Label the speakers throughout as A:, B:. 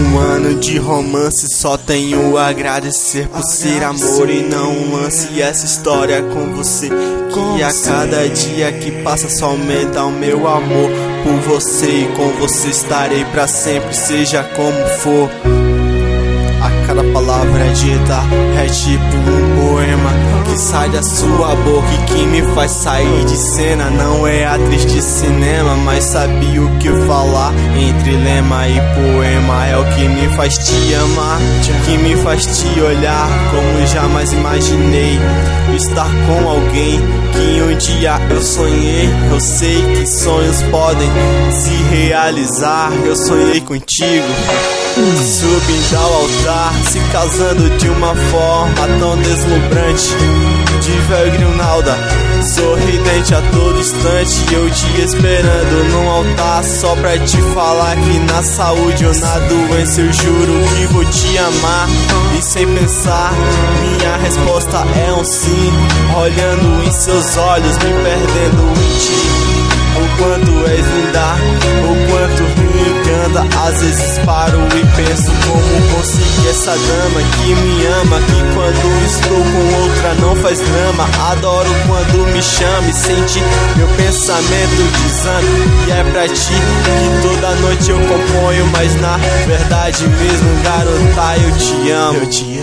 A: Um ano de romance, só tenho a agradecer por ser amor e não um lance. E essa história com você, que a cada dia que passa só aumenta o meu amor por você. E com você estarei pra sempre, seja como for. A cada palavra dita é tipo um poema que sai da sua boca e que me faz sair de cena. Não é atriz de cinema, mas sabia o que falar. Entre lema e poema é o que me faz te amar, que me faz te olhar como jamais imaginei. Estar com alguém que um dia eu sonhei. Eu sei que sonhos podem se realizar. Eu sonhei contigo, subindo ao altar, se casando de uma forma tão deslumbrante. De véu e grinalda, sorridente a todo instante. Eu te esperando num altar só pra te falar que na saúde ou na doença eu juro que vou te amar. E sem pensar, minha resposta é um sim. Olhando em seus olhos, me perdendo em ti. O quanto és linda, o quanto me encanta. Às vezes paro e penso como consegui essa dama que me ama, que quando estou com outra não faz drama. Adoro quando me chama e sente meu pensamento dizendo que é pra ti que toda noite eu componho. Mas na verdade mesmo, garota, eu te amo. Eu te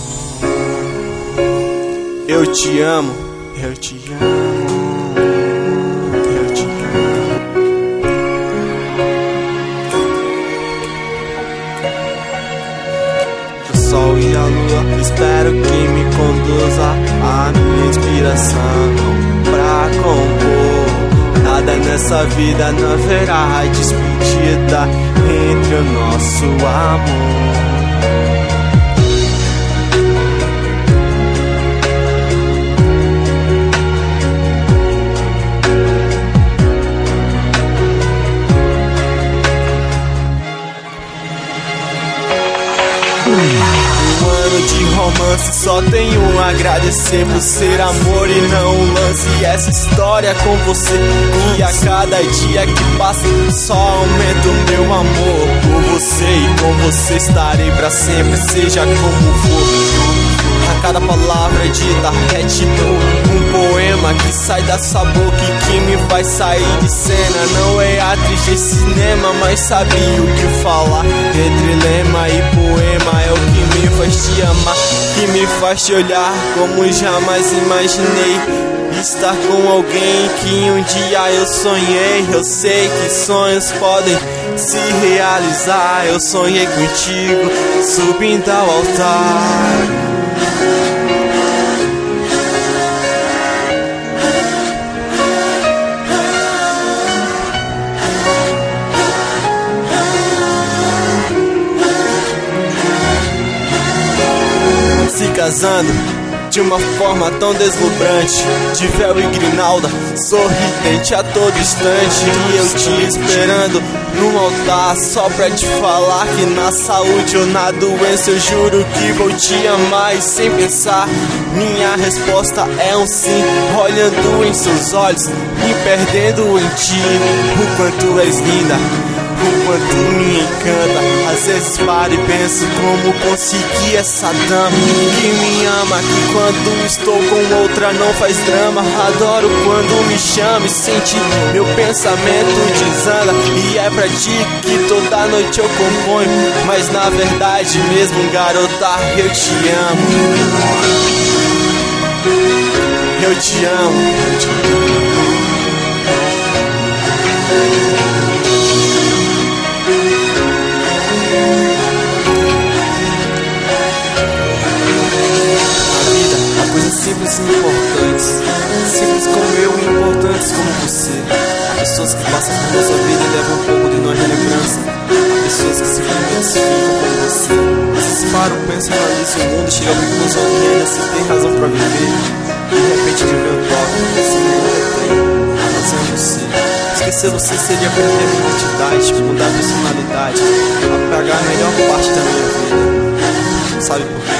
A: amo. Eu te amo. Eu te amo. Sol e a lua, espero que me conduza a minha inspiração pra compor. Nada nessa vida não haverá despedida entre o nosso amor. Um ano de romance, só tenho a agradecer por ser amor e não um lance. E essa história com você, que a cada dia que passa só aumenta o meu amor por você. E com você estarei pra sempre, seja como for. A cada palavra dita é tipo um poema que sai da sua boca e que me faz sair de cena. Não é atriz de cinema, mas sabia o que falar. Entre lema e poema é o que me faz te amar, que me faz te olhar como jamais imaginei. Estar com alguém que um dia eu sonhei. Eu sei que sonhos podem se realizar. Eu sonhei contigo, subindo ao altar. Se casando de uma forma tão deslumbrante, de véu e grinalda, sorridente a todo instante. E eu te esperando num altar só pra te falar que na saúde ou na doença eu juro que vou te amar. E sem pensar, minha resposta é um sim. Olhando em seus olhos, me perdendo em ti. O quanto és linda, o quanto me encanta. Às vezes paro e penso como consegui essa dama que me ama, que quando estou com outra não faz drama. Adoro quando me chama e sente meu pensamento desanda. E é pra ti que toda noite eu componho. Mas na verdade mesmo, garota, eu te amo. Eu te amo. Eu te amo. Simples e importantes, simples como eu e importantes como você. Pessoas que passam por nossa vida e levam um pouco de nós na lembrança. Pessoas que simplesmente se ficam com você. Às vezes param, pensam, analisam o mundo, chegam à conclusão que ainda se tem razão pra viver. De repente viver um toque, assim ainda tem a razão em você. Esquecer você seria perder minha identidade, mudar a personalidade, apagar a melhor parte da minha vida. Sabe por quê?